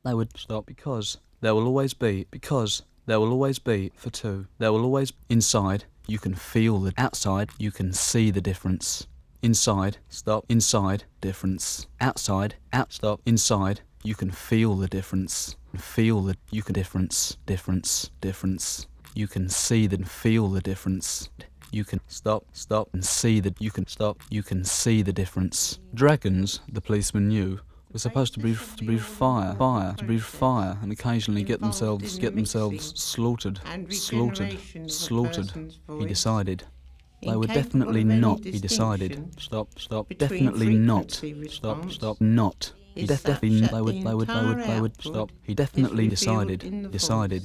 They would stop because there will always be, for two. There will always, inside, you can feel the, outside, you can see the difference. Inside, stop, inside, difference. Outside, out, stop, inside, you can feel the difference. Feel the, you can difference. You can see and feel the difference. You can stop, and see that you can stop, you can see the difference. Dragons, the policeman knew, were supposed to breathe fire, and occasionally get themselves slaughtered. He decided. They were definitely not, he decided. Stop, definitely not. Stop, not. He definitely, they would stop. He definitely decided, not,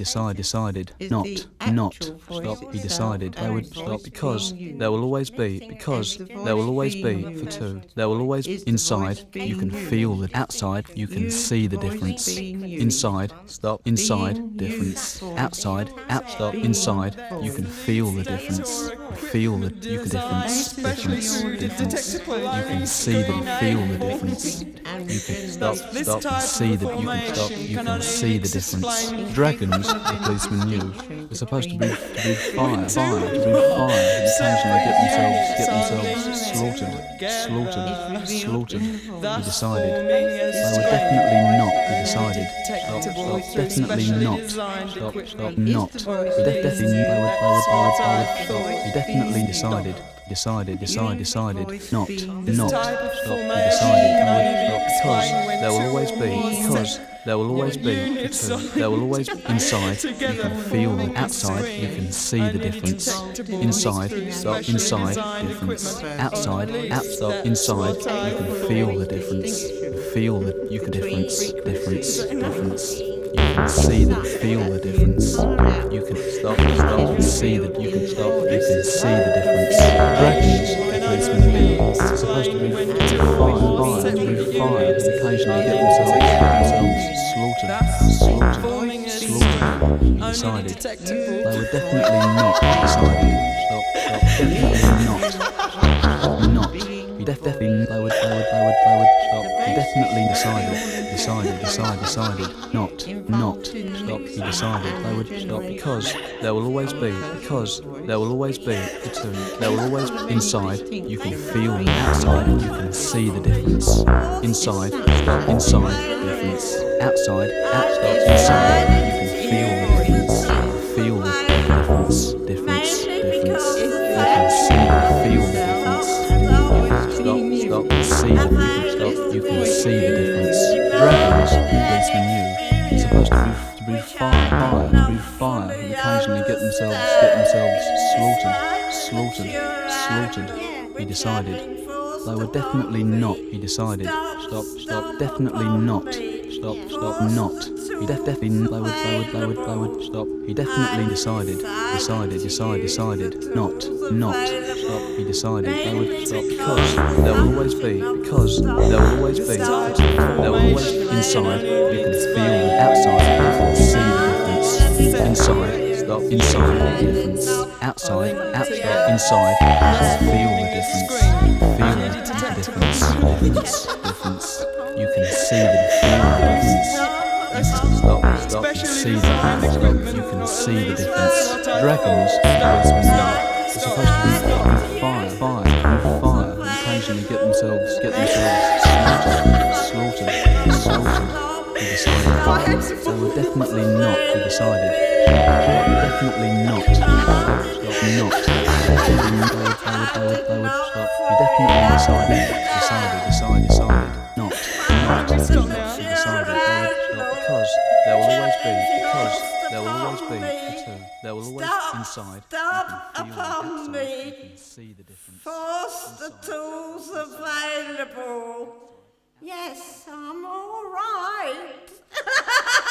stop, he decided, they would stop because there will always be, for two. There will always, inside, you can feel the, outside, you can see the difference. Inside, stop, inside, difference. Outside, out, stop, inside, you can feel the difference. Feel the, you can difference. You can see them, feel the difference. You can stop, and see that you can see the difference. Dragons, the policeman knew, were supposed to breathe fire, and occasionally get themselves slaughtered. He decided. They were definitely not, he decided. Stop, definitely not. Stop, not. He definitely, he definitely decided. Decided, not, stop, he decided, stop, because there will always be, there will always inside, you can feel the, outside, you can see the difference. Inside, stop, inside, difference. Outside, out, stop, inside, you can feel the difference. Feel the, you can difference. You can see that, feel the difference. You can stop, and see that, you can stop, you can see the difference. Dragons, the policeman knew, are supposed to breathe fire, and occasionally get themselves slaughtered. He decided. They were definitely not, decided. Stop, definitely not. He definitely, they would stop. He definitely decided. Not. Stop, he decided. They would stop because there will always be, for two. There will always, inside, you can feel the, outside, you can see the difference. Inside, difference. Outside, inside, you can feel the difference. Feel the difference. You can see, feel the difference. Stop, see that you can see the difference. Dragons, the policeman knew, are supposed to breathe fire, and occasionally get themselves slaughtered. He decided. They were definitely not, he decided. Stop, definitely not. Stop, not. He definitely, they would stop. He definitely decided, not. Stop, he decided. They would stop because there will always be, inside, you can feel the, outside, you can see the difference. Inside, stop, inside, difference. Outside, inside, feel the difference. Feel the difference. You can see the, feel the difference. Stop, and see the, you can see the difference. Dragons, are supposed to breathe fire, and occasionally get themselves slaughtered. He decided. They were definitely not, he decided. Definitely not. Not. They would stop. He definitely decided. Not. He decided. They would stop because there will always be, for two. There will always, inside, Stop you can feel upon the, outside, me. you can see the difference. Force the tools available. Yes, I'm all right.